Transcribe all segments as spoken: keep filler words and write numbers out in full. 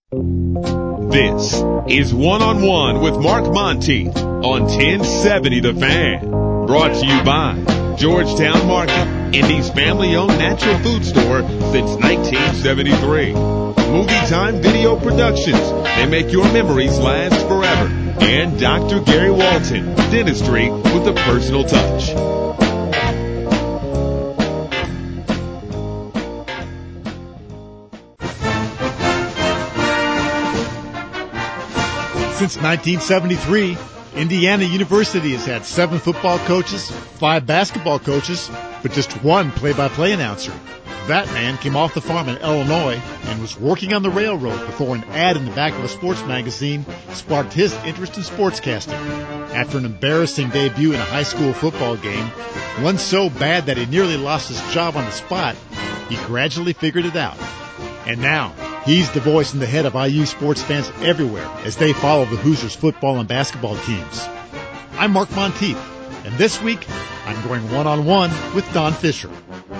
This is One-on-One with Mark Monteith on ten seventy The Fan. Brought to you by Georgetown Market, Indy's family-owned natural food store since nineteen seventy-three. Movie Time Video Productions. They make your memories last forever. And Doctor Gary Walton, dentistry with a personal touch. Since nineteen seventy-three, Indiana University has had seven football coaches, five basketball coaches, but just one play-by-play announcer. That man came off the farm in Illinois and was working on the railroad before an ad in the back of a sports magazine sparked his interest in sportscasting. After an embarrassing debut in a high school football game, one so bad that he nearly lost his job on the spot, he gradually figured it out. And now, he's the voice in the head of I U sports fans everywhere as they follow the Hoosiers football and basketball teams. I'm Mark Monteith, and this week I'm going one-on-one with Don Fisher.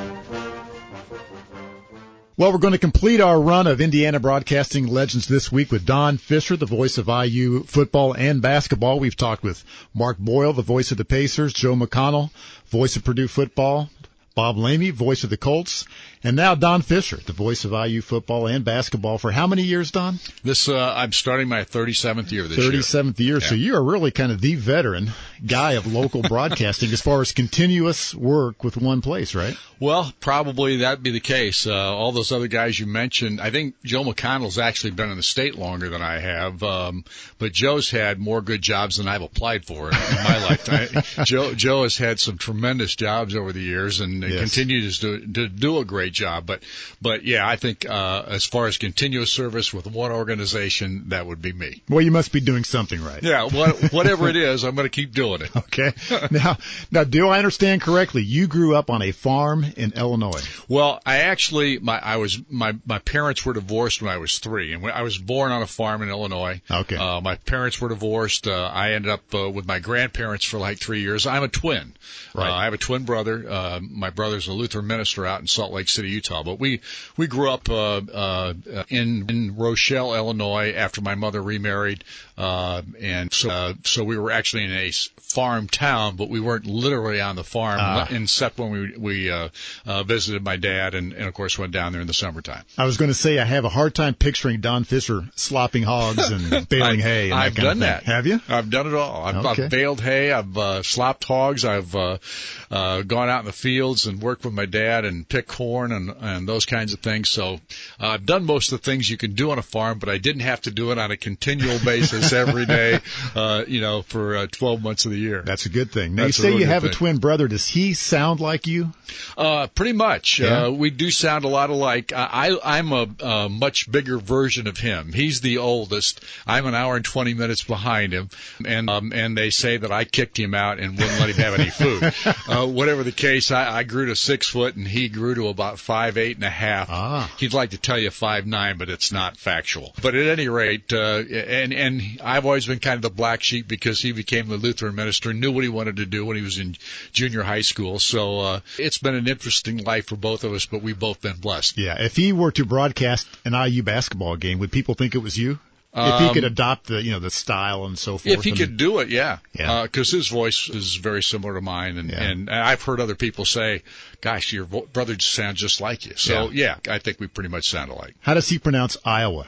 Well, we're going to complete our run of Indiana broadcasting legends this week with Don Fisher, the voice of I U football and basketball. We've talked with Mark Boyle, the voice of the Pacers, Joe McConnell, voice of Purdue football, Bob Lamey, voice of the Colts, and now Don Fisher, the voice of I U football and basketball. For how many years, Don? This uh, I'm starting my thirty-seventh year this year. thirty-seventh year. Yeah. So you are really kind of the veteran guy of local broadcasting as far as continuous work with one place, right? Well, probably that'd be the case. Uh, all those other guys you mentioned, I think Joe McConnell's actually been in the state longer than I have, um, but Joe's had more good jobs than I've applied for in my lifetime. Joe, Joe has had some tremendous jobs over the years and yes. continues to, to do a great job. But, but yeah, I think uh, as far as continuous service with one organization, that would be me. Well, you must be doing something right. Yeah, what, whatever it is, I'm going to keep doing it. Okay. Now, now, do I understand correctly? You grew up on a farm in Illinois. Well, I actually, my, I was, my, my parents were divorced when I was three, and when I was born on a farm in Illinois. Okay. Uh, my parents were divorced. Uh, I ended up uh, with my grandparents for like three years. I'm a twin. Right. Uh, I have a twin brother. Uh, my brother's a Lutheran minister out in Salt Lake City, Utah. But we, we grew up, uh, uh, in, in Rochelle, Illinois after my mother remarried. Uh, and so, uh, so we were actually in a farm town, but we weren't literally on the farm, uh, except when we, we, uh, uh, visited my dad and, and of course went down there in the summertime. I was going to say, I have a hard time picturing Don Fisher slopping hogs and baling I, hay. And I've that kind done of that. Have you? I've done it all. I've, okay. I've baled hay. I've, uh, slopped hogs. I've, uh, uh, gone out in the fields and worked with my dad and picked corn and, and those kinds of things. So, uh, I've done most of the things you can do on a farm, but I didn't have to do it on a continual basis every day, uh, you know, for uh, twelve months of the year. That's a good thing. Now, That's you say you have thing. a twin brother. Does he sound like you? Uh, pretty much. Yeah. Uh, we do sound a lot alike. I, I'm a, a much bigger version of him. He's the oldest. I'm an hour and twenty minutes behind him. And, um, and they say that I kicked him out and wouldn't let him have any food. Uh, whatever the case, I, I grew to six foot and he grew to about five, eight and a half. Ah. He'd like to tell you five, nine, but it's not factual. But at any rate, uh, and, and I've always been kind of the black sheep because he became the Lutheran minister, knew what he wanted to do when he was in junior high school. So, uh, it's been an interesting life for both of us, but we've both been blessed. Yeah. If he were to broadcast an I U basketball game, would people think it was you? If he could adopt the, you know, the style and so forth. If he could do it, yeah. Yeah. Because uh, his voice is very similar to mine. And, yeah. and I've heard other people say, gosh, your vo- brother just sounds just like you. So, yeah. yeah, I think we pretty much sound alike. How does he pronounce Iowa?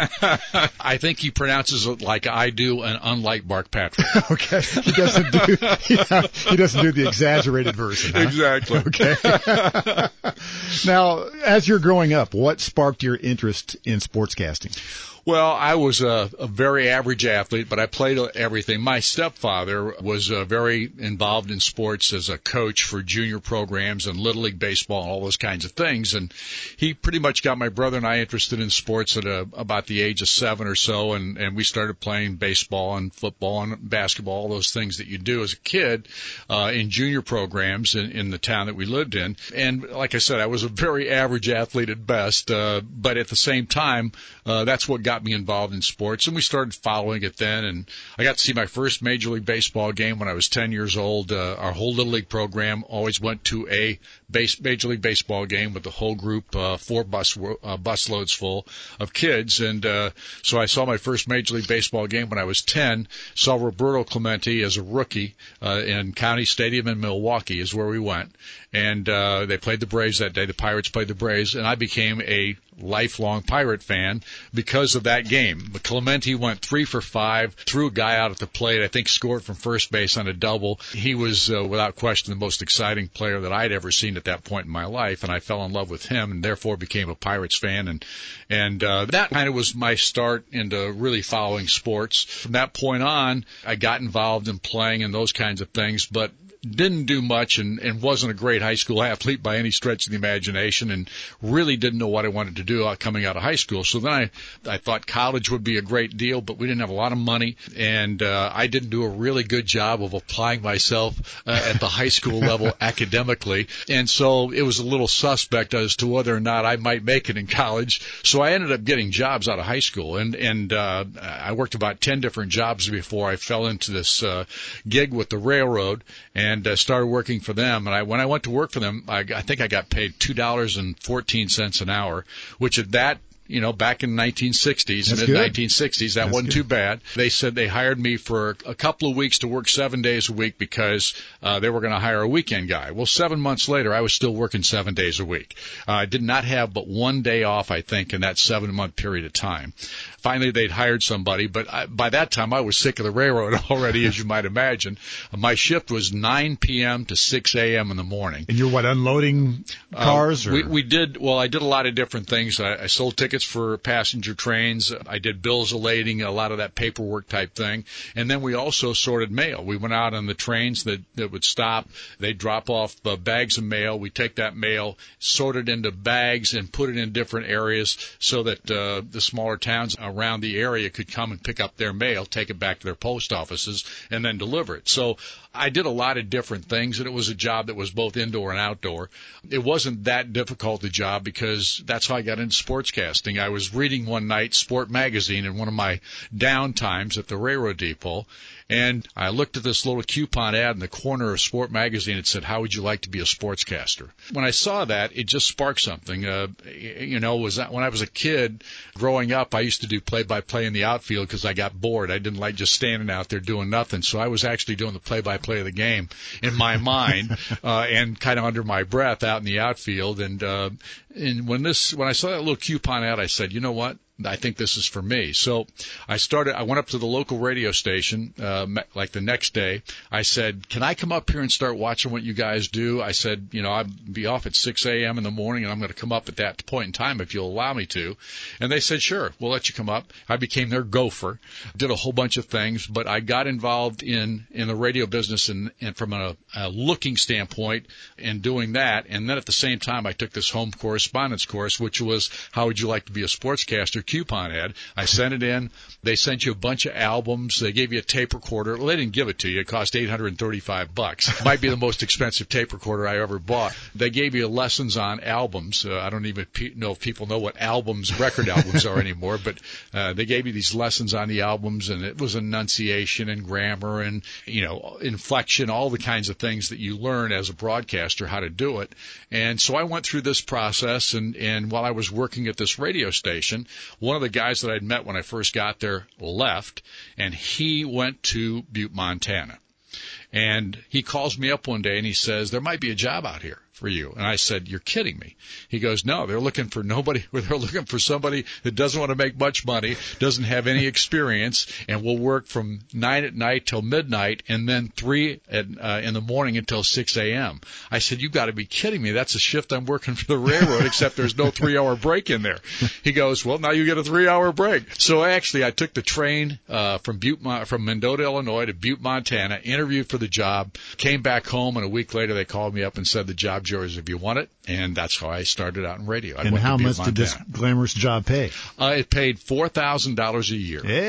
I think he pronounces it like I do and unlike Mark Patrick. Okay. He doesn't do, yeah, he doesn't do the exaggerated version. Huh? Exactly. Okay. Now, as you're growing up, what sparked your interest in sportscasting? Well, I was a, a very average athlete, but I played everything. My stepfather was uh, very involved in sports as a coach for junior programs and Little League baseball and all those kinds of things. And he pretty much got my brother and I interested in sports at a, about the age of seven or so. And, and we started playing baseball and football and basketball, all those things that you do as a kid uh, in junior programs in, in the town that we lived in. And like I said, I was a very average athlete at best, uh, but at the same time, uh, that's what got me involved in sports, and we started following it then. And I got to see my first Major League Baseball game when I was ten years old. Uh, our whole Little League program always went to a base, Major League Baseball game with the whole group, uh, four bus uh, bus loads full of kids. And uh, so I saw my first Major League Baseball game when I was ten. Saw Roberto Clemente as a rookie uh, in County Stadium in Milwaukee is where we went. And uh, they played the Braves that day. The Pirates played the Braves, and I became a lifelong Pirate fan because of that game. Clemente went three for five, threw a guy out at the plate, I think scored from first base on a double. He was, uh, without question, the most exciting player that I'd ever seen at that point in my life, and I fell in love with him and therefore became a Pirates fan. And and uh, that kind of was my start into really following sports. From that point on, I got involved in playing and those kinds of things, but didn't do much and, and wasn't a great high school athlete by any stretch of the imagination, and really didn't know what I wanted to do coming out of high school. So then I, I thought college would be a great deal, but we didn't have a lot of money, and uh, I didn't do a really good job of applying myself uh, at the high school level academically, and so it was a little suspect as to whether or not I might make it in college. So I ended up getting jobs out of high school, and, and uh, I worked about ten different jobs before I fell into this uh, gig with the railroad, and And uh, started working for them. And I, when I went to work for them, I, I think I got paid two dollars and fourteen cents an hour, which at that, you know, back in the nineteen sixties, mid nineteen sixties, that That's wasn't good. Too bad. They said they hired me for a couple of weeks to work seven days a week because uh, they were going to hire a weekend guy. Well, seven months later, I was still working seven days a week. Uh, I did not have but one day off, I think, in that seven-month period of time. Finally, they'd hired somebody, but I, by that time, I was sick of the railroad already, as you might imagine. My shift was nine p.m. to six a.m. in the morning. And you're, what, unloading cars? Uh, or? We, we did, well, I did a lot of different things. I, I sold tickets for passenger trains. I did bills of lading, a lot of that paperwork type thing. And then we also sorted mail. We went out on the trains that, that would stop. They'd drop off uh, bags of mail. We take that mail, sort it into bags, and put it in different areas so that uh, the smaller towns around the area could come and pick up their mail, take it back to their post offices, and then deliver it. So I did a lot of different things, and it was a job that was both indoor and outdoor. It wasn't that difficult a job because that's how I got into sportscasting. I was reading one night Sport Magazine in one of my downtimes at the railroad depot, and I looked at this little coupon ad in the corner of Sport Magazine. It said, "How would you like to be a sportscaster?" When I saw that, it just sparked something. Uh, you know, was that when I was a kid growing up, I used to do play-by-play in the outfield because I got bored. I didn't like just standing out there doing nothing. So I was actually doing the play-by-play of the game in my mind uh, and kind of under my breath out in the outfield. And uh, and when this when I saw that little coupon ad, I said, you know what? I think this is for me. So I started, I went up to the local radio station, uh, like the next day. I said, can I come up here and start watching what you guys do? I said, you know, I'll be off at six a.m. in the morning, and I'm going to come up at that point in time if you'll allow me to. And they said, sure, we'll let you come up. I became their gopher, did a whole bunch of things, but I got involved in, in the radio business and, and from a, a looking standpoint in doing that. And then at the same time, I took this home correspondence course, which was, how would you like to be a sportscaster? Coupon ad. I sent it in. They sent you a bunch of albums. They gave you a tape recorder. Well, they didn't give it to you. It cost eight hundred thirty-five bucks. Might be the most expensive tape recorder I ever bought. They gave you lessons on albums. Uh, I don't even pe- know if people know what albums, record albums are anymore, but uh, they gave you these lessons on the albums, and it was enunciation and grammar and, you know, inflection, all the kinds of things that you learn as a broadcaster how to do it. And so I went through this process, and, and while I was working at this radio station, one of the guys that I'd met when I first got there left, and he went to Butte, Montana. And he calls me up one day and he says, there might be a job out here for you. And I said, you're kidding me. He goes, no, they're looking for nobody. They're looking for somebody that doesn't want to make much money, doesn't have any experience, and will work from nine at night till midnight and then three at, uh, in the morning until six a.m. I said, you got to be kidding me. That's a shift I'm working for the railroad, except there's no three-hour break in there. He goes, well, now you get a three-hour break. So actually, I took the train uh, from Butte, from Mendota, Illinois to Butte, Montana, interviewed for the job, came back home, and a week later they called me up and said the job's yours if you want it. And that's how I started out in radio. I and went how to much Montana. did this glamorous job pay? Uh, it paid four thousand dollars a year. Hey.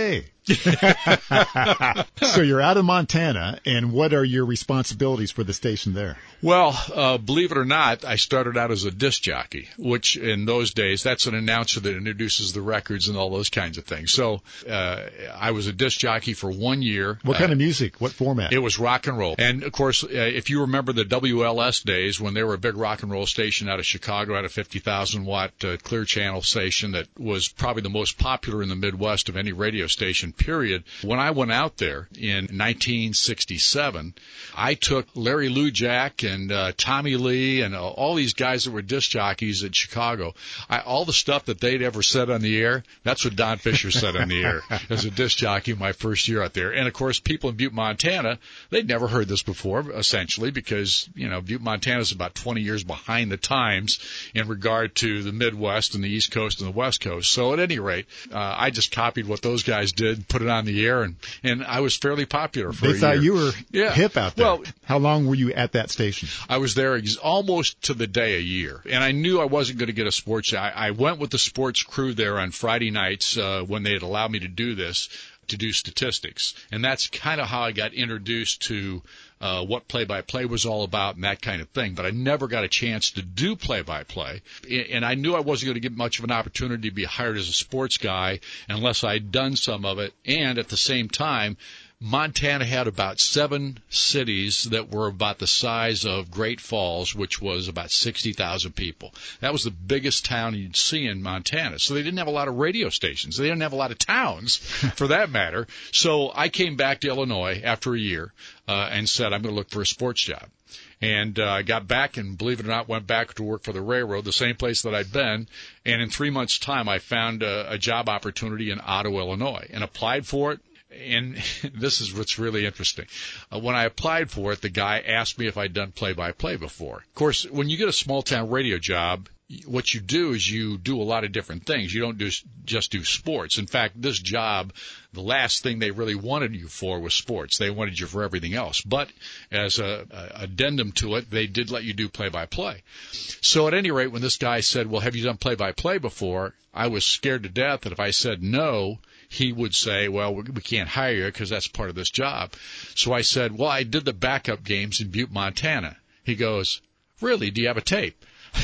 So you're out of Montana, and what are your responsibilities for the station there? Well, uh, believe it or not, I started out as a disc jockey, which in those days, that's an announcer that introduces the records and all those kinds of things. So uh, I was a disc jockey for one year. What kind uh, of music? What format? It was rock and roll. And, of course, uh, if you remember the W L S days when they were a big rock and roll station out of Chicago, had a fifty thousand watt uh, clear channel station that was probably the most popular in the Midwest of any radio station, period. When I went out there in nineteen sixty-seven, I took Larry Lujack and uh, Tommy Lee and uh, all these guys that were disc jockeys at Chicago. I, all the stuff that they'd ever said on the air, that's what Don Fisher said on the air as a disc jockey my first year out there. And, of course, people in Butte, Montana, they'd never heard this before, essentially, because, you know, Butte, Montana is about twenty years behind the times in regard to the Midwest and the East Coast and the West Coast. So, at any rate, uh, I just copied what those guys did, put it on the air, and, and I was fairly popular for they a year. They thought you were yeah. hip out there. Well, how long were you at that station? I was there ex- almost to the day a year, and I knew I wasn't going to get a sports. I, I went with the sports crew there on Friday nights uh, when they had allowed me to do this, to do statistics, and that's kind of how I got introduced to uh, what play-by-play was all about and that kind of thing. But I never got a chance to do play-by-play, and I knew I wasn't going to get much of an opportunity to be hired as a sports guy unless I'd done some of it, and at the same time, Montana had about seven cities that were about the size of Great Falls, which was about sixty thousand people. That was the biggest town you'd see in Montana. So they didn't have a lot of radio stations. They didn't have a lot of towns, for that matter. So I came back to Illinois after a year uh, and said, I'm going to look for a sports job. And I uh, got back and, believe it or not, went back to work for the railroad, the same place that I'd been. And in three months' time, I found a, a job opportunity in Ottawa, Illinois, and applied for it. And this is what's really interesting. Uh, when I applied for it, the guy asked me if I'd done play-by-play before. Of course, when you get a small-town radio job, what you do is you do a lot of different things. You don't do, just do sports. In fact, this job, the last thing they really wanted you for was sports. They wanted you for everything else. But as a, a addendum to it, they did let you do play-by-play. So at any rate, when this guy said, well, have you done play-by-play before? I was scared to death that if I said no, he would say, well, we can't hire you because that's part of this job. So I said, well, I did the backup games in Butte, Montana. He goes, really? Do you have a tape?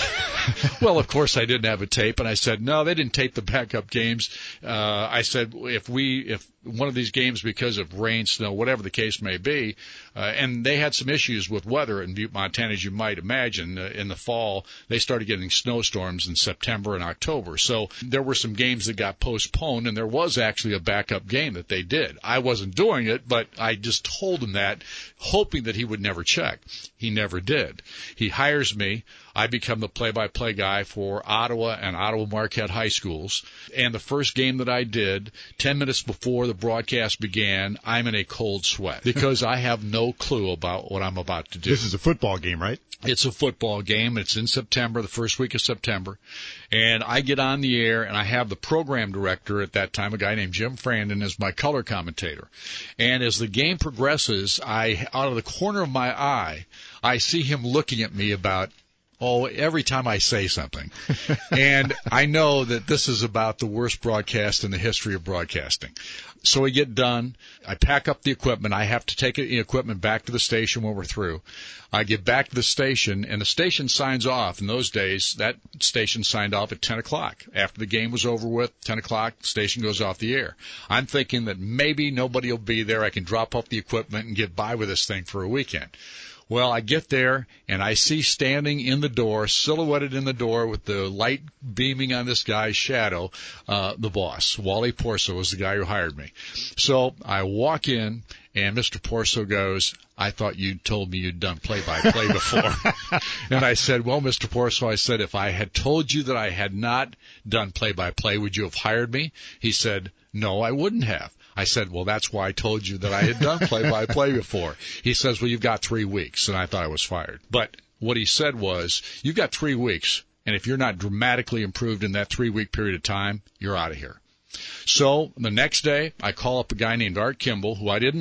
Well, of course I didn't have a tape, and I said, no, they didn't tape the backup games. Uh, I said, if we, if one of these games, because of rain, snow, whatever the case may be, uh, and they had some issues with weather in Butte, Montana, as you might imagine. Uh, in the fall, they started getting snowstorms in September and October. So there were some games that got postponed, and there was actually a backup game that they did. I wasn't doing it, but I just told him that, hoping that he would never check. He never did. He hires me. I become the play-by-play guy for Ottawa and Ottawa Marquette high schools. And the first game that I did, ten minutes before the broadcast began, I'm in a cold sweat because I have no clue about what I'm about to do. This is a football game, right? It's a football game. It's in September, the first week of September. And I get on the air, and I have the program director at that time, a guy named Jim Frandon, as my color commentator. And as the game progresses, I, out of the corner of my eye, I see him looking at me about, oh, every time I say something. And I know that this is about the worst broadcast in the history of broadcasting. So we get done. I pack up the equipment. I have to take the equipment back to the station when we're through. I get back to the station, and the station signs off. In those days, that station signed off at ten o'clock. After the game was over with, ten o'clock, the station goes off the air. I'm thinking that maybe nobody will be there. I can drop off the equipment and get by with this thing for a weekend. Well, I get there, and I see standing in the door, silhouetted in the door with the light beaming on this guy's shadow, uh, the boss. Wally Porso was the guy who hired me. So I walk in, and Mister Porso goes, I thought you told me you'd done play-by-play before. And I said, well, Mister Porso, I said, if I had told you that I had not done play-by-play, would you have hired me? He said, no, I wouldn't have. I said, well, that's why I told you that I had done play-by-play before. He says, well, you've got three weeks, and I thought I was fired. But what he said was, you've got three weeks, and if you're not dramatically improved in that three-week period of time, you're out of here. So the next day, I call up a guy named Art Kimball, who I didn't know,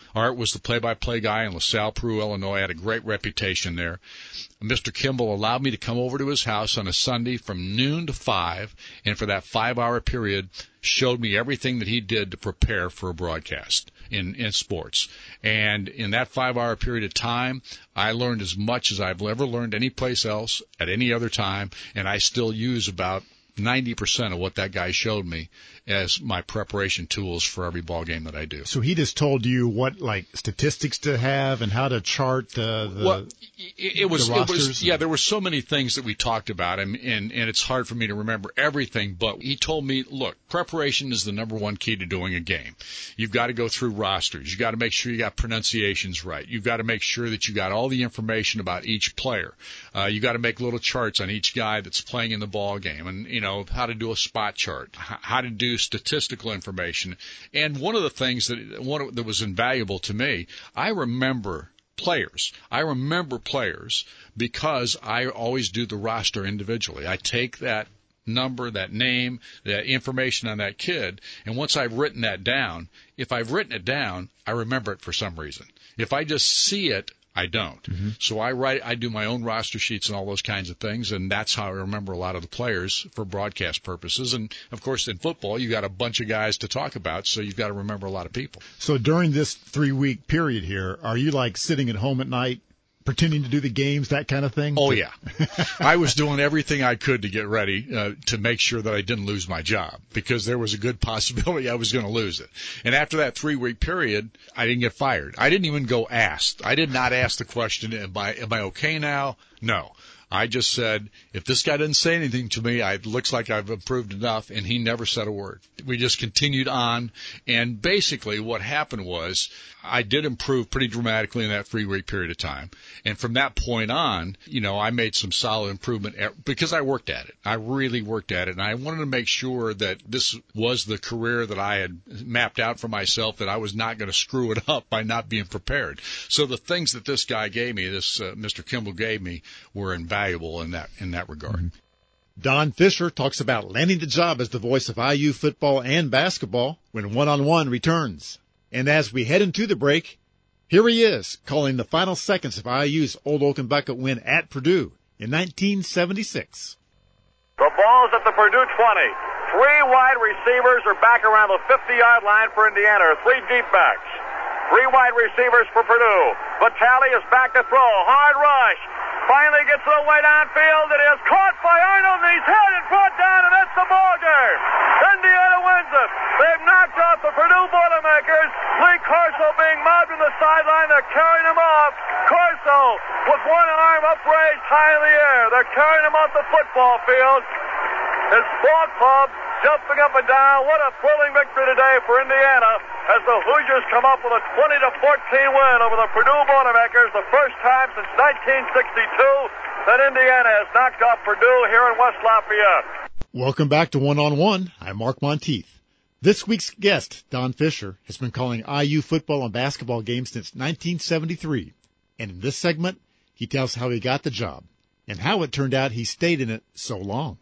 Art was the play-by-play guy in LaSalle, Peru, Illinois. Had a great reputation there. Mister Kimball allowed me to come over to his house on a Sunday from noon to five, and for that five-hour period showed me everything that he did to prepare for a broadcast in, in sports. And in that five-hour period of time, I learned as much as I've ever learned anyplace else at any other time, and I still use about ninety percent of what that guy showed me as my preparation tools for every ball game that I do. So he just told you what, like, statistics to have and how to chart uh, the, well, it, it was, the it rosters? was, yeah, there were so many things that we talked about, and, and, and it's hard for me to remember everything, but he told me, look, preparation is the number one key to doing a game. You've got to go through rosters. You've got to make sure you got pronunciations right. You've got to make sure that you got all the information about each player. Uh, you've got to make little charts on each guy that's playing in the ball game, and, you know, how to do a spot chart, how to do statistical information. And one of the things that one that was invaluable to me, I remember players. I remember players because I always do the roster individually. I take that number, that name, that information on that kid, and once I've written that down, if I've written it down, I remember it for some reason. If I just see it, I don't. Mm-hmm. So I write, I do my own roster sheets and all those kinds of things, and that's how I remember a lot of the players for broadcast purposes. And, of course, in football, you got a bunch of guys to talk about, so you've got to remember a lot of people. So during this three-week period here, are you, like, sitting at home at night pretending to do the games, that kind of thing? Oh, yeah. I was doing everything I could to get ready uh, to make sure that I didn't lose my job, because there was a good possibility I was going to lose it. And after that three-week period, I didn't get fired. I didn't even go asked. I did not ask the question, am I, am I okay now? No. I just said, if this guy doesn't say anything to me, I, it looks like I've improved enough, and he never said a word. We just continued on, and basically what happened was I did improve pretty dramatically in that three-week period of time. And from that point on, you know, I made some solid improvement because I worked at it. I really worked at it, and I wanted to make sure that this was the career that I had mapped out for myself, that I was not going to screw it up by not being prepared. So the things that this guy gave me, this uh, Mister Kimball gave me, were invaluable in that in that regard. Mm-hmm. Don Fisher talks about landing the job as the voice of I U football and basketball when One-on-One returns. And as we head into the break, here he is calling the final seconds of I U's Old Oaken Bucket win at Purdue in nineteen seventy-six. The ball's at the Purdue twenty. Three wide receivers are back around the fifty-yard line for Indiana. Three deep backs. Three wide receivers for Purdue. Vitale is back to throw. Hard rush. Finally gets it away downfield. It is caught by Arnold, and he's hit and brought down, and that's the ball game. Indiana wins it. They've knocked off the Purdue Boilermakers. Lee Corso being mobbed in the sideline. They're carrying him off. Corso with one arm upraised high in the air. They're carrying him off the football field. His ball club jumping up and down. What a thrilling victory today for Indiana as the Hoosiers come up with a twenty to fourteen win over the Purdue Boilermakers, the first time since nineteen sixty-two that Indiana has knocked off Purdue here in West Lafayette. Welcome back to One-on-One. I'm Mark Monteith. This week's guest, Don Fisher, has been calling I U football and basketball games since nineteen seventy-three. And in this segment, he tells how he got the job and how it turned out he stayed in it so long.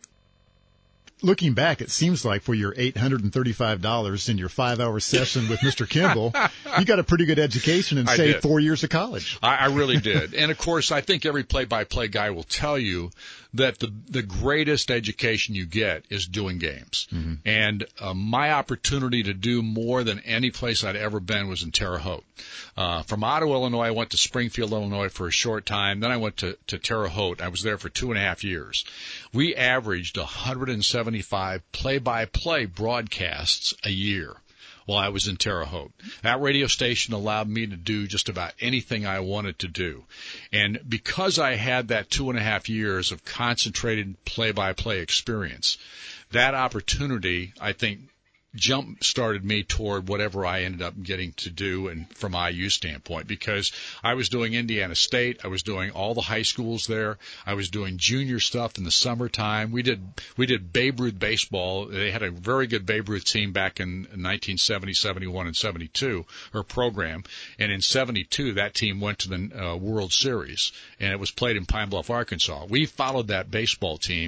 Looking back, it seems like for your eight hundred thirty-five dollars in your five-hour session with Mister Kimball, you got a pretty good education and I saved did. four years of college. I, I really did. And, of course, I think every play-by-play guy will tell you that the the greatest education you get is doing games. Mm-hmm. And uh, my opportunity to do more than any place I'd ever been was in Terre Haute. Uh, from Ottawa, Illinois, I went to Springfield, Illinois for a short time. Then I went to, to Terre Haute. I was there for two and a half years. We averaged one hundred seventy-five play-by-play broadcasts a year while I was in Terre Haute. That radio station allowed me to do just about anything I wanted to do. And because I had that two and a half years of concentrated play-by-play experience, that opportunity, I think, jump started me toward whatever I ended up getting to do, and from I U standpoint, because I was doing Indiana State, I was doing all the high schools there, I was doing junior stuff in the summertime. We did we did Babe Ruth baseball. They had a very good Babe Ruth team back in nineteen seventy, seventy-one, and seventy-two, or program, and in seventy-two that team went to the uh, World Series, and it was played in Pine Bluff, Arkansas. We followed that baseball team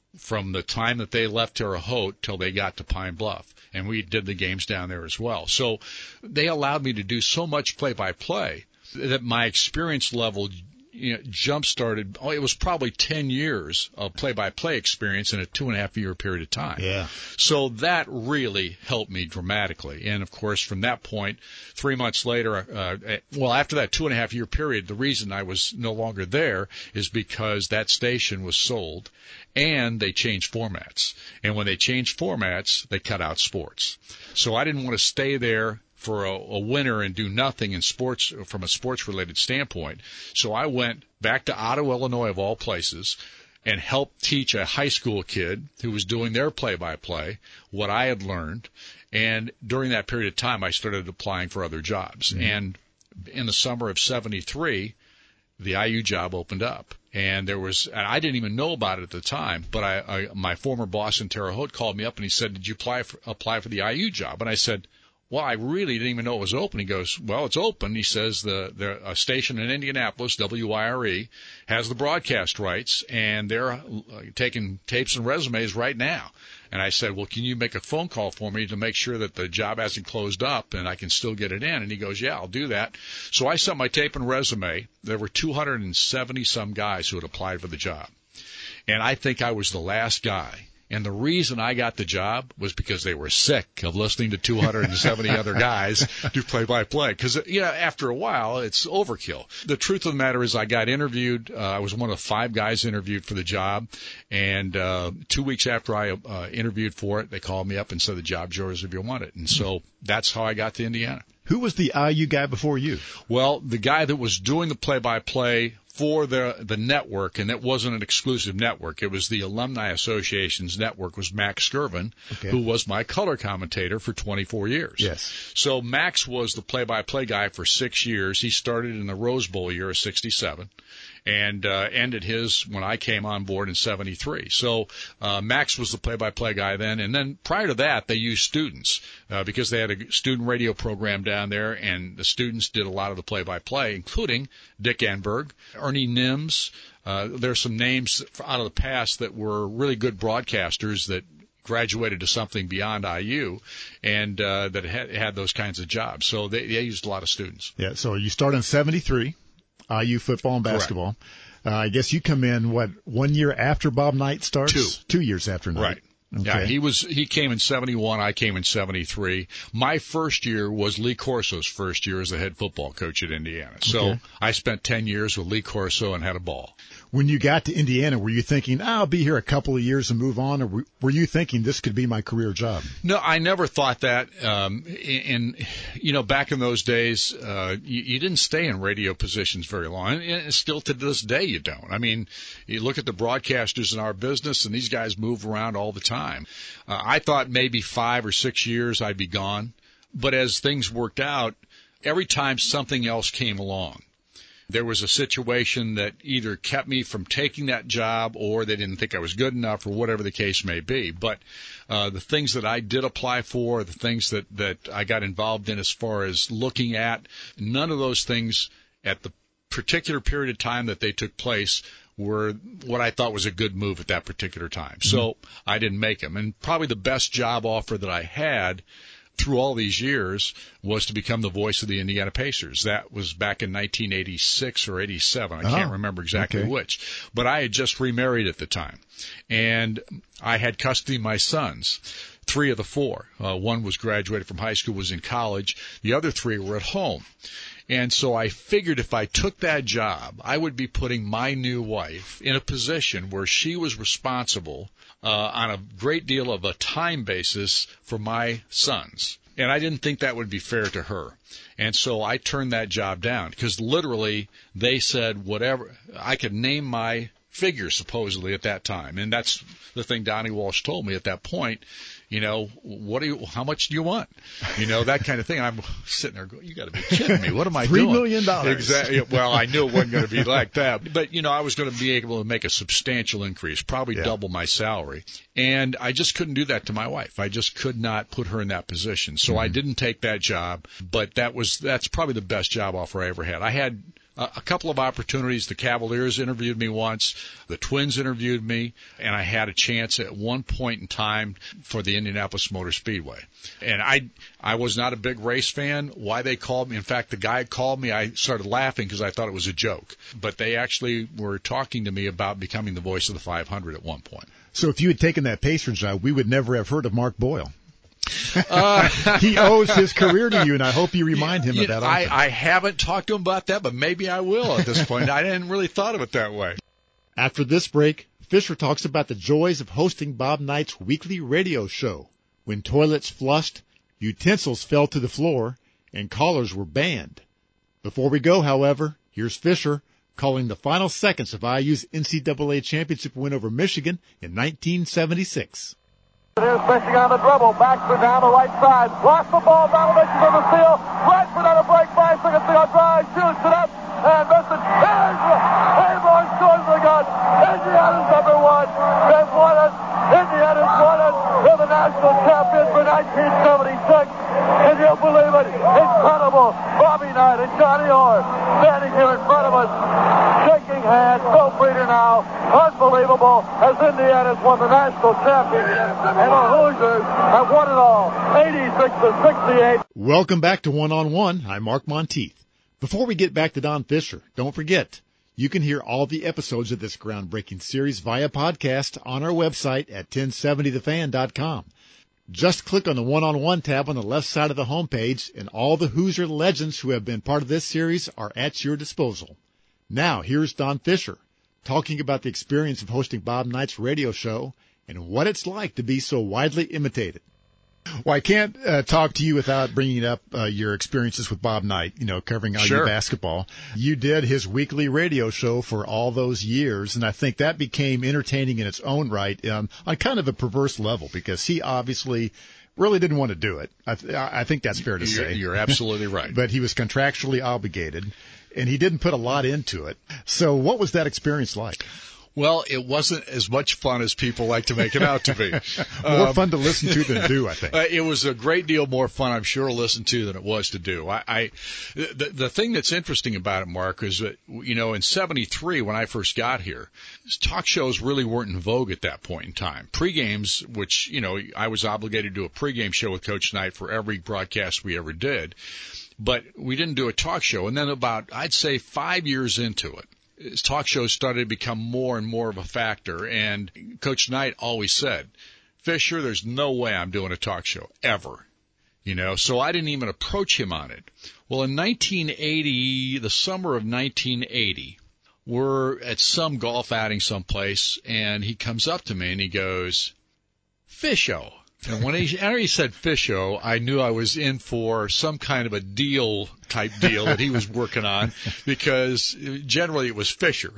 from the time that they left Terre Haute till they got to Pine Bluff. And we did the games down there as well. So they allowed me to do so much play-by-play that my experience level, you know, jump-started. Oh, it was probably ten years of play-by-play experience in a two-and-a-half-year period of time. Yeah. So that really helped me dramatically. And, of course, from that point, three months later, uh, well, after that two-and-a-half-year period, the reason I was no longer there is because that station was sold, and they changed formats. And when they changed formats, they cut out sports. So I didn't want to stay there for a, a winter and do nothing in sports from a sports-related standpoint. So I went back to Ottawa, Illinois, of all places, and helped teach a high school kid who was doing their play-by-play what I had learned. And during that period of time, I started applying for other jobs. Mm-hmm. And in the summer of seventy-three, the I U job opened up. And there was, and I didn't even know about it at the time, but I, I my former boss in Terre Haute called me up and he said, "Did you apply for, apply for the I U job?" And I said, "Well, I really didn't even know it was open." He goes, "Well, it's open." He says the, the a station in Indianapolis, W I R E, has the broadcast rights, and they're uh, taking tapes and resumes right now. And I said, "Well, can you make a phone call for me to make sure that the job hasn't closed up and I can still get it in?" And he goes, "Yeah, I'll do that." So I sent my tape and resume. There were two hundred seventy some guys who had applied for the job. And I think I was the last guy. And the reason I got the job was because they were sick of listening to two hundred seventy other guys do play-by-play. Because, you know, after a while, it's overkill. The truth of the matter is I got interviewed. Uh, I was one of five guys interviewed for the job. And uh, two weeks after I uh, interviewed for it, they called me up and said, "The job's yours if you want it." And so that's how I got to Indiana. Who was the I U guy before you? Well, the guy that was doing the play-by-play for the the network, and it wasn't an exclusive network. It was the Alumni Association's network, was Max Skirvin, okay, who was my color commentator for twenty-four years. Yes. So Max was the play-by-play guy for six years. He started in the Rose Bowl year of sixty-seven and uh, ended his when I came on board in seventy-three. So uh, Max was the play-by-play guy then. And then prior to that, they used students uh, because they had a student radio program down there, and the students did a lot of the play-by-play, including Dick Enberg, Ernie Nims. Uh, there's some names out of the past that were really good broadcasters that graduated to something beyond I U and uh, that had, had those kinds of jobs. So they, they used a lot of students. Yeah, so you start in seventy-three, I U football and basketball. Uh, I guess you come in, what, one year after Bob Knight starts? Two. Two years after Knight. Right. Okay. Yeah, he was, he came in seventy-one, I came in seventy-three. My first year was Lee Corso's first year as the head football coach at Indiana. So okay, I spent ten years with Lee Corso and had a ball. When you got to Indiana, were you thinking, oh, I'll be here a couple of years and move on, or were you thinking this could be my career job? No, I never thought that. Um, in, you know, back in those days, uh, you, you didn't stay in radio positions very long, and still to this day you don't. I mean, you look at the broadcasters in our business, and these guys move around all the time. Uh, I thought maybe five or six years I'd be gone, but as things worked out, every time something else came along, there was a situation that either kept me from taking that job or they didn't think I was good enough or whatever the case may be. But uh, the things that I did apply for, the things that, that I got involved in as far as looking at, none of those things at the particular period of time that they took place were what I thought was a good move at that particular time. Mm-hmm. So I didn't make them. And probably the best job offer that I had through all these years was to become the voice of the Indiana Pacers. That was back in nineteen eighty-six or eighty-seven. I oh, can't remember exactly okay. which. But I had just remarried at the time. And I had custody of my sons, three of the four. Uh, one was graduated from high school, was in college. The other three were at home. And so I figured if I took that job, I would be putting my new wife in a position where she was responsible uh, on a great deal of a time basis for my sons. And I didn't think that would be fair to her. And so I turned that job down because literally they said whatever, I could name my figure supposedly at that time. And that's the thing Donnie Walsh told me at that point. You know, what do you, how much do you want? You know, that kind of thing. I'm sitting there going, you got to be kidding me. What am I Three doing? Three million dollars. Exactly. Well, I knew it wasn't going to be like that. But, you know, I was going to be able to make a substantial increase, probably yeah. double my salary. And I just couldn't do that to my wife. I just could not put her in that position. So mm-hmm. I didn't take that job. But that was, that's probably the best job offer I ever had. I had uh, a couple of opportunities. The Cavaliers interviewed me once. The Twins interviewed me. And I had a chance at one point in time for the Indianapolis Motor Speedway. And I I was not a big race fan. Why they called me, in fact, the guy called me, I started laughing because I thought it was a joke. But they actually were talking to me about becoming the voice of the five hundred at one point. So if you had taken that Pacer job, we would never have heard of Mark Boyle. Uh, he owes his career to you, and I hope you remind him you of that. Know, I, I haven't talked to him about that, but maybe I will at this point. I hadn't really thought of it that way. After this break, Fisher talks about the joys of hosting Bob Knight's weekly radio show, when toilets flushed, utensils fell to the floor, and callers were banned. Before we go, however, here's Fisher calling the final seconds of I U's N C double A championship win over Michigan in nineteen seventy-six. Here's Fishing on the dribble, Baxter down the right side, blocks the ball, Donovic on the steal, Bradford on a break, five seconds to go, drive, shoots it up, and misses. There's the Hayward scores the gun. Indiana's number one. They've won it. Indiana's won it. They're the national champions for nineteen seventy-six. Can you believe it? Incredible. Bobby Knight and Johnny Orr standing here in front of us, shaking hands. Bill Breeder now. Unbelievable, as Indiana's won the national championship, and the Hoosiers have won it all, eighty-six to sixty-eight. Welcome back to One on One. I'm Mark Monteith. Before we get back to Don Fisher, don't forget, you can hear all the episodes of this groundbreaking series via podcast on our website at ten seventy the fan dot com. Just click on the One on One tab on the left side of the homepage, and all the Hoosier legends who have been part of this series are at your disposal. Now, here's Don Fisher, talking about the experience of hosting Bob Knight's radio show and what it's like to be so widely imitated. Well, I can't uh, talk to you without bringing up uh, your experiences with Bob Knight, you know, covering I U Sure. basketball. You did his weekly radio show for all those years, and I think that became entertaining in its own right um, on kind of a perverse level because he obviously really didn't want to do it. I, th- I think that's fair to You're, say. you're absolutely right. But he was contractually obligated, and he didn't put a lot into it. So what was that experience like? Well, it wasn't as much fun as people like to make it out to be. More um, fun to listen to than do, I think. Uh, it was a great deal more fun, I'm sure, to listen to than it was to do. I, I the, the thing that's interesting about it, Mark, is that, you know, in seventy-three when I first got here, talk shows really weren't in vogue at that point in time. Pre-games, which, you know, I was obligated to do a pre-game show with Coach Knight for every broadcast we ever did, but we didn't do a talk show. And then about, I'd say, five years into it, talk shows started to become more and more of a factor, and Coach Knight always said, Fisher, there's no way I'm doing a talk show, ever. You know, so I didn't even approach him on it. Well, in nineteen eighty, the summer of nineteen eighty, we're at some golf outing someplace, and he comes up to me and he goes, Fisho. And when he, he said Fisho, I knew I was in for some kind of a deal type deal that he was working on, because generally it was Fisher.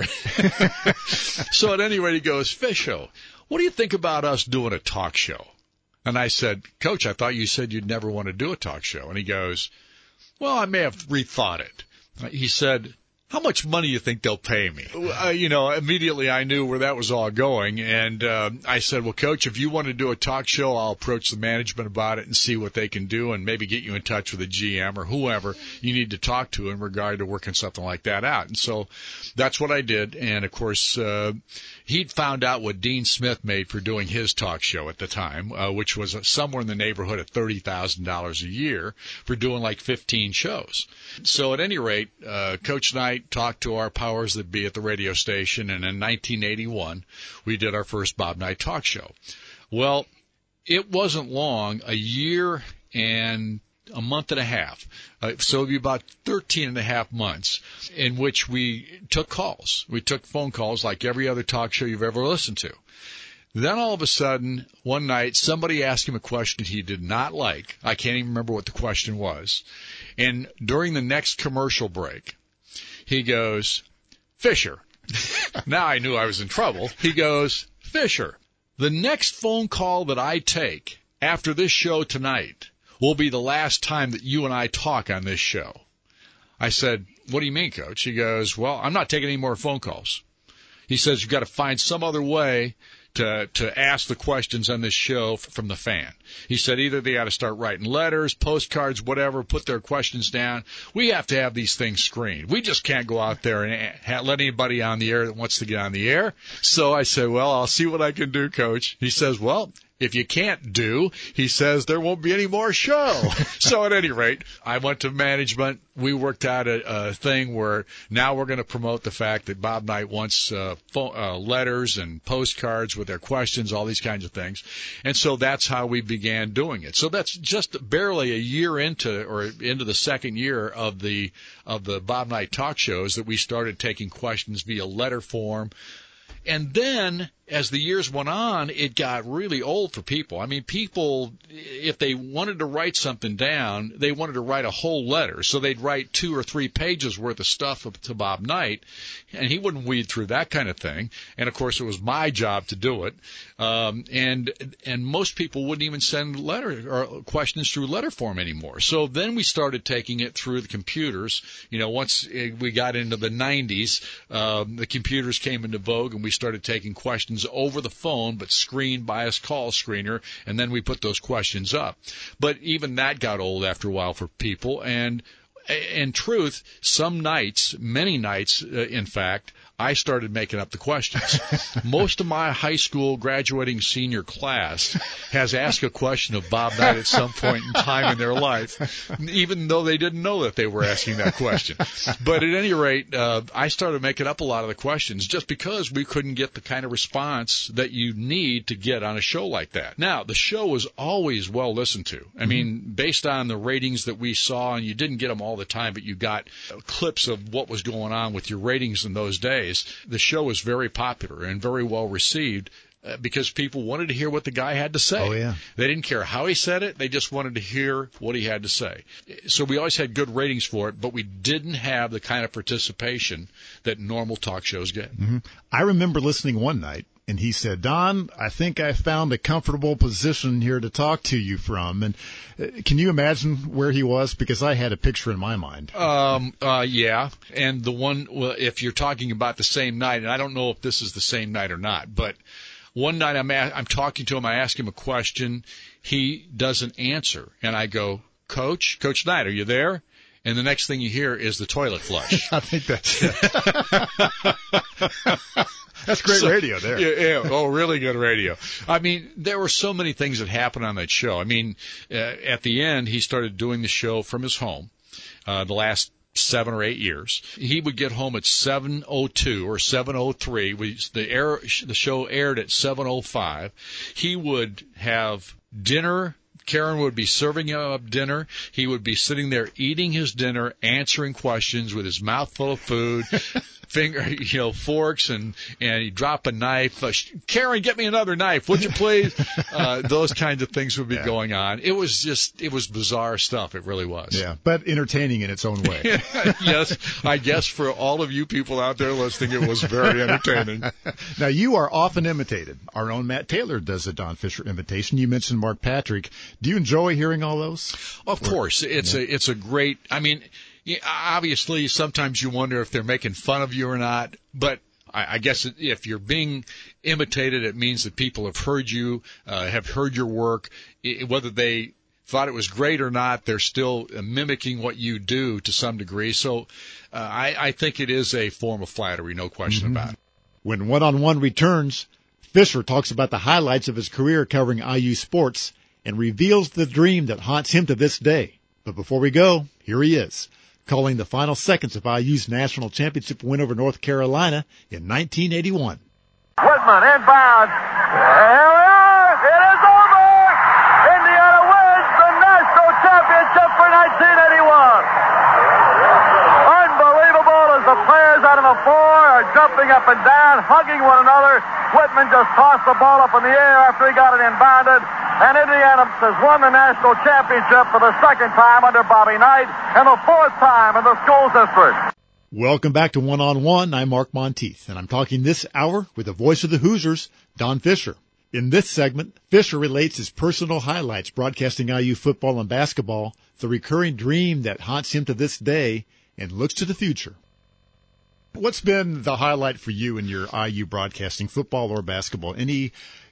So at any rate, he goes, Fisho, what do you think about us doing a talk show? And I said, Coach, I thought you said you'd never want to do a talk show. And he goes, well, I may have rethought it. He said, how much money do you think they'll pay me? Uh, you know, immediately I knew where that was all going. And uh, I said, well, Coach, if you want to do a talk show, I'll approach the management about it and see what they can do and maybe get you in touch with a G M or whoever you need to talk to in regard to working something like that out. And so that's what I did. And, of course, uh, he'd found out what Dean Smith made for doing his talk show at the time, uh, which was somewhere in the neighborhood of thirty thousand dollars a year for doing like fifteen shows. So at any rate, uh, Coach Knight talked to our powers that be at the radio station, and in nineteen eighty-one, we did our first Bob Knight talk show. Well, it wasn't long, a year and a month and a half, uh, so it'd be about thirteen and a half months, in which we took calls. We took phone calls like every other talk show you've ever listened to. Then all of a sudden, one night, somebody asked him a question he did not like. I can't even remember what the question was. And during the next commercial break, he goes, Fisher. Now I knew I was in trouble. He goes, Fisher, the next phone call that I take after this show tonight will be the last time that you and I talk on this show. I said, what do you mean, Coach? He goes, well, I'm not taking any more phone calls. He says, you've got to find some other way to to ask the questions on this show from the fan. He said either they got to start writing letters, postcards, whatever, put their questions down. We have to have these things screened. We just can't go out there and ha- let anybody on the air that wants to get on the air. So I said, well, I'll see what I can do, Coach. He says, well, if you can't do, he says, there won't be any more show. So at any rate, I went to management. We worked out a, a thing where now we're going to promote the fact that Bob Knight wants uh, phone, uh, letters and postcards with their questions, all these kinds of things. And so that's how we began doing it. So that's just barely a year into, or into the second year of the of the Bob Knight talk shows that we started taking questions via letter form. And then, as the years went on, it got really old for people. I mean, people, if they wanted to write something down, they wanted to write a whole letter. So they'd write two or three pages worth of stuff to Bob Knight, and he wouldn't weed through that kind of thing. And, of course, it was my job to do it. Um, and and most people wouldn't even send letter or questions through letter form anymore. So then we started taking it through the computers. You know, once we got into the nineties, um, the computers came into vogue, and we started taking questions over the phone, but screened by a call screener, and then we put those questions up. But even that got old after a while for people, and in truth, some nights, many nights, uh, in fact, I started making up the questions. Most of my high school graduating senior class has asked a question of Bob Knight at some point in time in their life, even though they didn't know that they were asking that question. But at any rate, uh, I started making up a lot of the questions just because we couldn't get the kind of response that you need to get on a show like that. Now, the show was always well listened to. I mean, based on the ratings that we saw, and you didn't get them all the time, but you got clips of what was going on with your ratings in those days. The show was very popular and very well received uh, because people wanted to hear what the guy had to say. Oh, yeah. They didn't care how he said it. They just wanted to hear what he had to say. So we always had good ratings for it, but we didn't have the kind of participation that normal talk shows get. Mm-hmm. I remember listening one night, and he said, Don, I think I found a comfortable position here to talk to you from. And uh, can you imagine where he was? Because I had a picture in my mind. Um, uh, yeah. And the one, well, if you're talking about the same night, and I don't know if this is the same night or not, but one night I'm, a- I'm talking to him, I ask him a question, he doesn't answer. And I go, Coach, Coach Knight, are you there? And the next thing you hear is the toilet flush. I think that's it. That's great so, radio there. Yeah, yeah, oh, really good radio. I mean, there were so many things that happened on that show. I mean, uh, at the end, he started doing the show from his home uh, the last seven or eight years. He would get home at seven oh two or seven oh three. We, the, air, the show aired at seven oh five. He would have dinner. Karen would be serving him up dinner. He would be sitting there eating his dinner, answering questions with his mouth full of food, finger, you know, forks, and, and he'd drop a knife. Uh, Karen, get me another knife, would you please? Uh, those kinds of things would be yeah. going on. It was just, it was bizarre stuff. It really was. Yeah, but entertaining in its own way. Yes, I guess for all of you people out there listening, it was very entertaining. Now, you are often imitated. Our own Matt Taylor does a Don Fisher imitation. You mentioned Mark Patrick. Do you enjoy hearing all those? Of course. It's yeah. a it's a great, I mean, obviously sometimes you wonder if they're making fun of you or not, but I, I guess if you're being imitated, it means that people have heard you, uh, have heard your work, whether they thought it was great or not, they're still mimicking what you do to some degree. So uh, I, I think it is a form of flattery, no question mm-hmm. about it. When One-on-One returns, Fisher talks about the highlights of his career covering I U sports and reveals the dream that haunts him to this day. But before we go, here he is, calling the final seconds of I U's national championship win over North Carolina in nineteen eighty-one. Whitman inbounds. Here we are. It is over. Indiana wins the national championship for nineteen eighty-one. Unbelievable as the players out of the four are jumping up and down, hugging one another. Whitman just tossed the ball up in the air after he got it inbounded. And Indiana has won the national championship for the second time under Bobby Knight and the fourth time in the school's history. Welcome back to One-on-One. I'm Mark Monteith, and I'm talking this hour with the voice of the Hoosiers, Don Fisher. In this segment, Fisher relates his personal highlights broadcasting I U football and basketball, the recurring dream that haunts him to this day, and looks to the future. What's been the highlight for you in your I U broadcasting, football or basketball? Any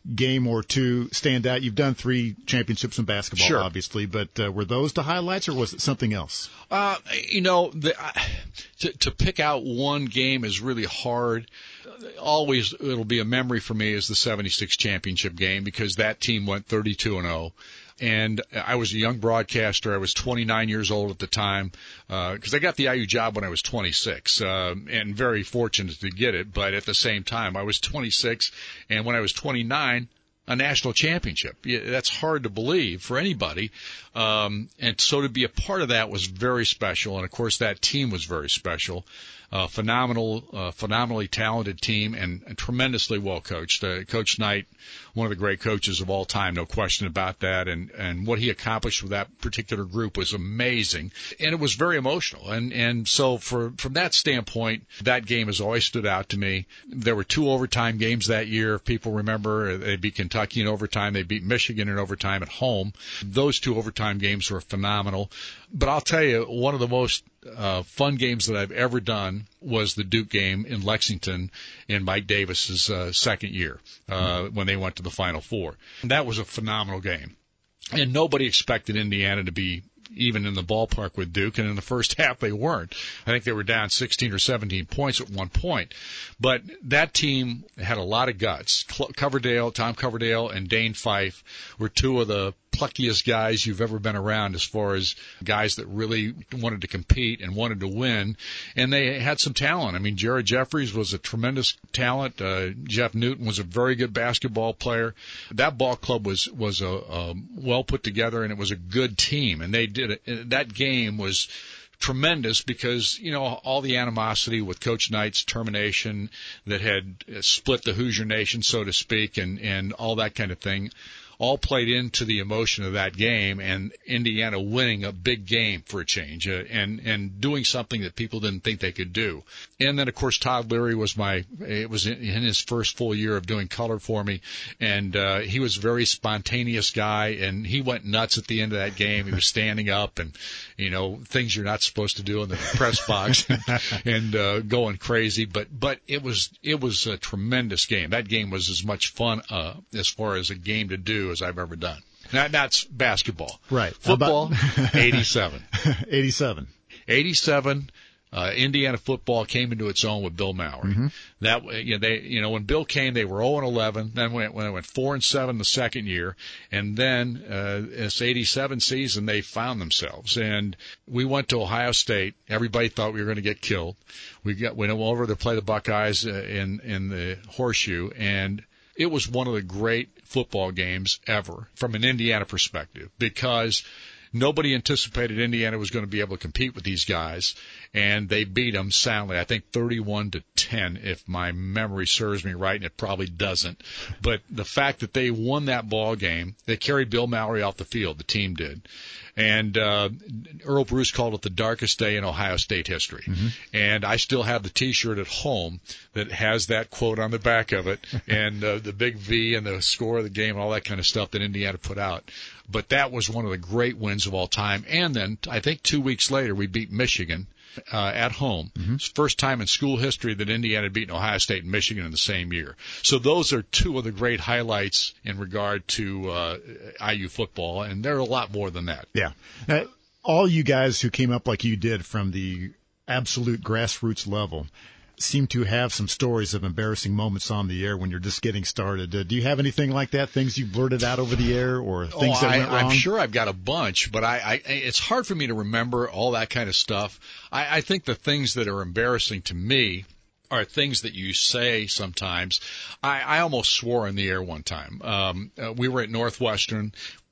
game or two stand out? You've done three championships in basketball, sure. obviously, but uh, were those the highlights or was it something else? Uh, you know, the, uh, to, to pick out one game is really hard. Always, it'll be a memory for me is the seventy-six championship game because that team went thirty-two and oh. And I was a young broadcaster. I was twenty-nine years old at the time because uh, I got the I U job when I was twenty-six, uh, and very fortunate to get it. But at the same time, I was twenty-six, and when I was twenty-nine, a national championship. Yeah, that's hard to believe for anybody. Um, and so to be a part of that was very special. And, of course, that team was very special. Uh, phenomenal, uh, phenomenally talented team and, and tremendously well coached. Uh, Coach Knight, one of the great coaches of all time, no question about that. And, and what he accomplished with that particular group was amazing. And it was very emotional. And, and so for, from that standpoint, that game has always stood out to me. There were two overtime games that year. If people remember, they beat Kentucky in overtime. They beat Michigan in overtime at home. Those two overtime games were phenomenal. But I'll tell you, one of the most uh, fun games that I've ever done was the Duke game in Lexington in Mike Davis's uh, second year uh, when they went to the Final Four. And that was a phenomenal game. And nobody expected Indiana to be even in the ballpark with Duke, and in the first half they weren't. I think they were down sixteen or seventeen points at one point. But that team had a lot of guts. Coverdale, Tom Coverdale, and Dane Fife were two of the pluckiest guys you've ever been around as far as guys that really wanted to compete and wanted to win. And they had some talent. I mean, Jared Jeffries was a tremendous talent. Uh, Jeff Newton was a very good basketball player. That ball club was, was a, a well put together, and it was a good team. And they did it. That game was tremendous because, you know, all the animosity with Coach Knight's termination that had split the Hoosier Nation, so to speak, and, and all that kind of thing, all played into the emotion of that game, and Indiana winning a big game for a change, uh, and and doing something that people didn't think they could do. And then, of course, Todd Leary was my, it was in, in his first full year of doing color for me, and uh, he was a very spontaneous guy, and he went nuts at the end of that game. He was standing up and, you know, things you're not supposed to do in the press box and, and uh, going crazy. But but it was it was a tremendous game. That game was as much fun uh, as far as a game to do as I've ever done. Now, that's basketball. Right. Football, eighty-seven. eighty-seven. eighty-seven. Uh, Indiana football came into its own with Bill Maury. Mm-hmm. That, you know, they, you know, when Bill came, they were oh and eleven. Then when, when it went four and seven the second year, and then uh, this eighty-seven season, they found themselves. And we went to Ohio State. Everybody thought we were going to get killed. We got went over to play the Buckeyes uh, in in the Horseshoe, and it was one of the great football games ever from an Indiana perspective because nobody anticipated Indiana was going to be able to compete with these guys, and they beat them soundly. I think thirty-one to ten, if my memory serves me right, and it probably doesn't. But the fact that they won that ball game, they carried Bill Maury off the field. The team did. And uh, Earl Bruce called it the darkest day in Ohio State history. Mm-hmm. And I still have the T-shirt at home that has that quote on the back of it, and uh, the big V and the score of the game and all that kind of stuff that Indiana put out. But that was one of the great wins of all time. And then I think two weeks later we beat Michigan uh, at home. Mm-hmm. It's the first time in school history that Indiana had beaten Ohio State and Michigan in the same year. So those are two of the great highlights in regard to uh, I U football, and there are a lot more than that. Yeah. Now, all you guys who came up like you did from the absolute grassroots level seem to have some stories of embarrassing moments on the air when you're just getting started. Uh, do you have anything like that, things you blurted out over the air or things oh, that I, went wrong? I'm sure I've got a bunch, but I, I, it's hard for me to remember all that kind of stuff. I, I think the things that are embarrassing to me are things that you say sometimes. I, I almost swore in the air one time. Um, uh, we were at Northwestern.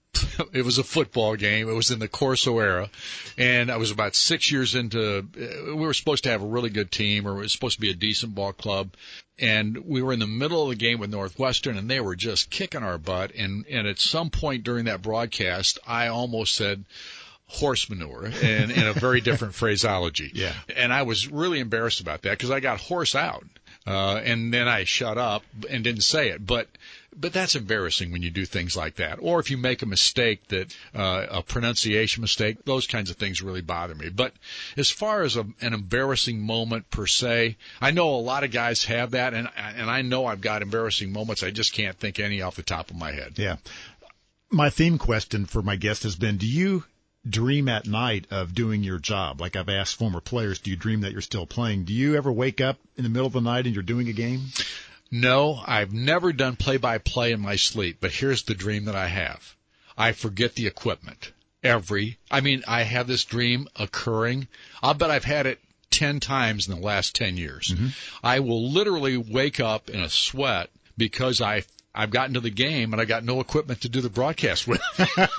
It was a football game. It was in the Corso era, and I was about six years into. We were supposed to have a really good team, or it was supposed to be a decent ball club, and we were in the middle of the game with Northwestern, and they were just kicking our butt. And and at some point during that broadcast, I almost said horse manure in, in a very different phraseology. Yeah. And I was really embarrassed about that because I got horse out. Uh, and then I shut up and didn't say it. But but that's embarrassing when you do things like that. Or if you make a mistake, that uh, a pronunciation mistake, those kinds of things really bother me. But as far as a, an embarrassing moment per se, I know a lot of guys have that, and and I know I've got embarrassing moments. I just can't think any off the top of my head. Yeah. My theme question for my guest has been, do you dream at night of doing your job? Like I've asked former players, do you dream that you're still playing? Do you ever wake up in the middle of the night and you're doing a game? No, I've never done play-by-play in my sleep, but here's the dream that I have. I forget the equipment. Every, I mean, I have this dream occurring. I'll bet I've had it ten times in the last ten years. Mm-hmm. I will literally wake up in a sweat because I I've gotten to the game and I got no equipment to do the broadcast with.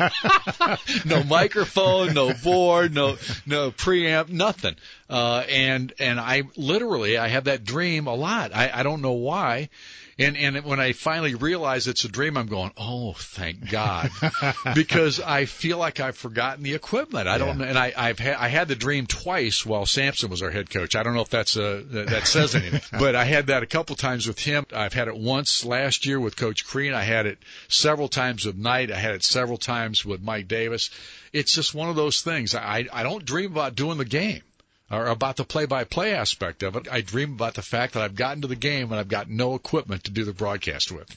No microphone, no board, no no preamp, nothing. Uh, and and I literally I have that dream a lot. I, I don't know why. And and when I finally realize it's a dream, I'm going, oh, thank God, because I feel like I've forgotten the equipment. I don't, yeah. and I I've had I had the dream twice while Sampson was our head coach. I don't know if that's a that says anything, but I had that a couple times with him. I've had it once last year with Coach Crean. I had it several times with Knight. I had it several times with Mike Davis. It's just one of those things. I I don't dream about doing the game or about the play-by-play aspect of it. I dream about the fact that I've gotten to the game and I've got no equipment to do the broadcast with.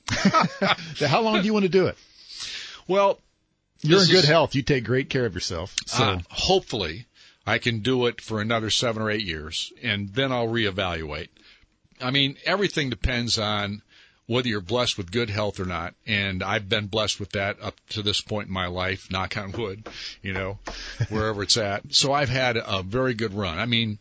So how long do you want to do it? Well, you're in good is, health. You take great care of yourself. So uh, hopefully I can do it for another seven or eight years, and then I'll reevaluate. I mean, everything depends on whether you're blessed with good health or not, and I've been blessed with that up to this point in my life, knock on wood, you know, wherever it's at. So I've had a very good run. I mean,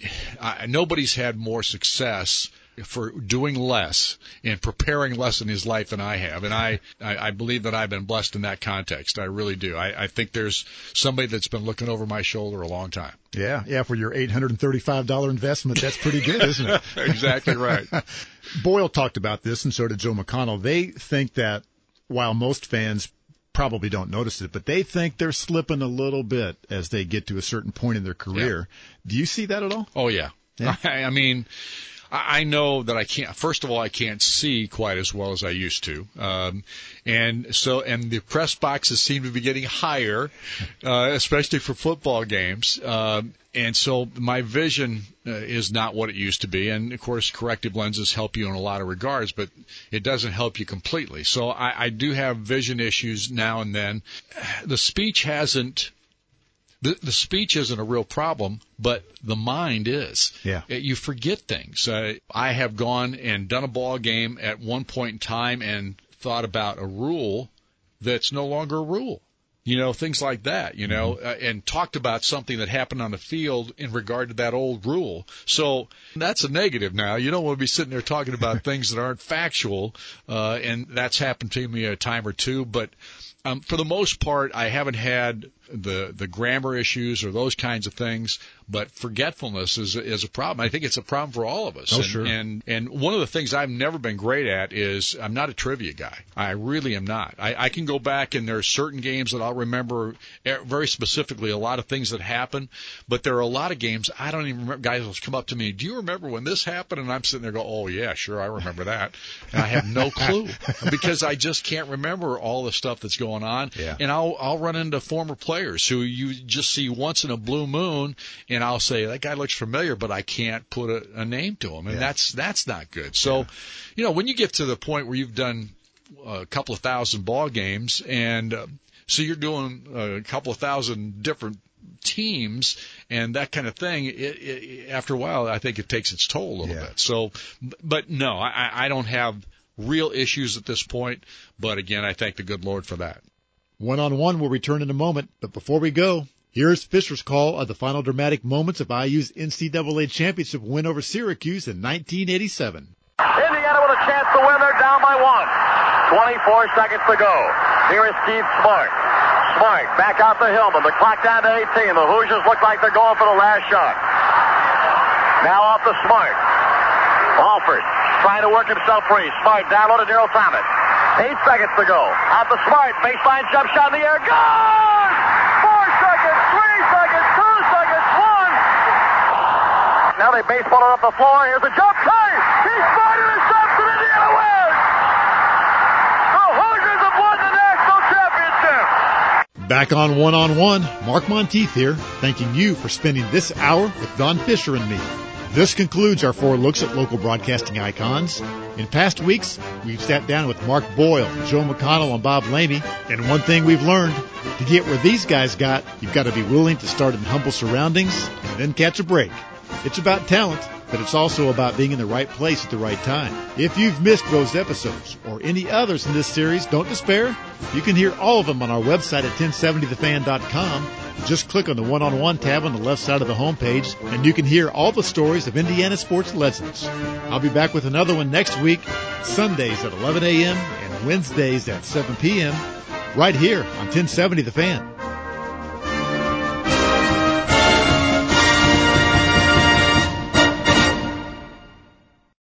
I, nobody's had more success for doing less and preparing less in his life than I have, and I, I, I believe that I've been blessed in that context. I really do. I, I think there's somebody that's been looking over my shoulder a long time. Yeah, yeah, for your eight hundred thirty-five dollars investment, that's pretty good, isn't it? Exactly right. Boyle talked about this, and so did Joe McConnell. They think that while most fans probably don't notice it, but they think they're slipping a little bit as they get to a certain point in their career. Yeah. Do you see that at all? Oh, yeah. yeah. I, I mean, I know that I can't, first of all, I can't see quite as well as I used to. Um, and so, and the press boxes seem to be getting higher, uh, especially for football games. Um, and so my vision uh, is not what it used to be. And of course, corrective lenses help you in a lot of regards, but it doesn't help you completely. So I, I do have vision issues now and then. The speech hasn't, The, the speech isn't a real problem, but the mind is. Yeah. You forget things. Uh, I have gone and done a ball game at one point in time and thought about a rule that's no longer a rule. You know, things like that, you know, mm-hmm. uh, and talked about something that happened on the field in regard to that old rule. So that's a negative now. You don't want to be sitting there talking about things that aren't factual, uh, and that's happened to me a time or two. But um, for the most part, I haven't had the the grammar issues or those kinds of things, but forgetfulness is is a problem. I think it's a problem for all of us. Oh, and, sure. And and one of the things I've never been great at is I'm not a trivia guy. I really am not. I, I can go back and there are certain games that I'll remember very specifically, a lot of things that happen, but there are a lot of games I don't even remember. Guys will come up to me, do you remember when this happened? And I'm sitting there going, oh, yeah, sure, I remember that. And I have no clue because I just can't remember all the stuff that's going on. Yeah. And I'll I'll run into former players who you just see once in a blue moon, and I'll say, that guy looks familiar, but I can't put a, a name to him, and yeah. that's that's not good. So, yeah. you know, when you get to the point where you've done a couple of thousand ball games, and uh, so you're doing a couple of thousand different teams and that kind of thing, it, it, after a while, I think it takes its toll a little yeah. bit. So, but no, I, I don't have real issues at this point, but again, I thank the good Lord for that. One-on-one will return in a moment, but before we go, here's Fisher's call of the final dramatic moments of I U's N C double A championship win over Syracuse in nineteen eighty-seven. Indiana with a chance to win. They're down by one. twenty-four seconds to go. Here is Steve Smart. Smart back out to Hillman. The clock down to eighteen. The Hoosiers look like they're going for the last shot. Now off to Smart. Alford trying to work himself free. Smart down low to Daryl Thomas. Eight seconds to go. Out to Smart. Baseline jump shot in the air. Good! Four seconds, three seconds, two seconds, one. Now they baseball it up the floor. Here's a jump. Tight! He's fired intercepts and Indiana wins! The Hoosiers have won the national championship! Back on One-on-One, Mark Monteith here, thanking you for spending this hour with Don Fisher and me. This concludes our four looks at local broadcasting icons. In past weeks, we've sat down with Mark Boyle, Joe McConnell, and Bob Lamey, and one thing we've learned, to get where these guys got, you've got to be willing to start in humble surroundings and then catch a break. It's about talent, but it's also about being in the right place at the right time. If you've missed those episodes or any others in this series, don't despair. You can hear all of them on our website at ten seventy the fan dot com. Just click on the One-on-One tab on the left side of the homepage, and you can hear all the stories of Indiana sports legends. I'll be back with another one next week, Sundays at eleven a.m. and Wednesdays at seven p.m. right here on ten seventy The Fan.